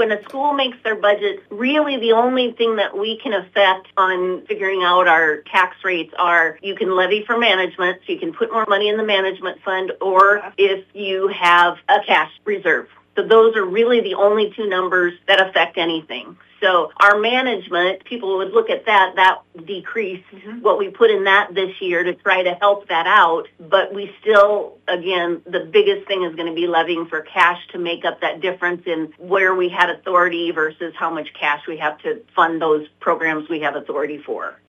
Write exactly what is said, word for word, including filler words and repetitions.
when a school makes their budget, really the only thing that we can affect on figuring out our tax rates are you can levy for management, so you can put more money in the management fund, or if you have a cash reserve. So those are really the only two numbers that affect anything. So our management, people would look at that, that decrease mm-hmm. what we put in that this year to try to help that out. But we still, again, the biggest thing is going to be levying for cash to make up that difference in where we had authority versus how much cash we have to fund those programs we have authority for.